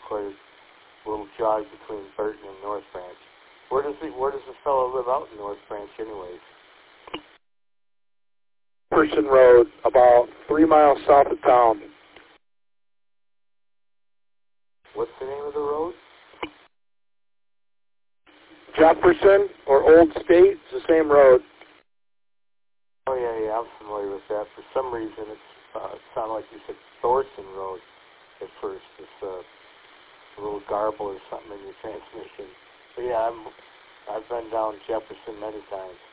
quite a little jog between Burton and North Branch. Where does the fellow live out in North Branch, anyways? Jefferson Road, about 3 miles south of town. What's the name of the road? Jefferson or Old State, it's the same road. Oh, yeah, I'm familiar with that. For some reason, it sounded like you said Thorson Road at first. It's a little garble or something in your transmission. But yeah, I've been down Jefferson many times.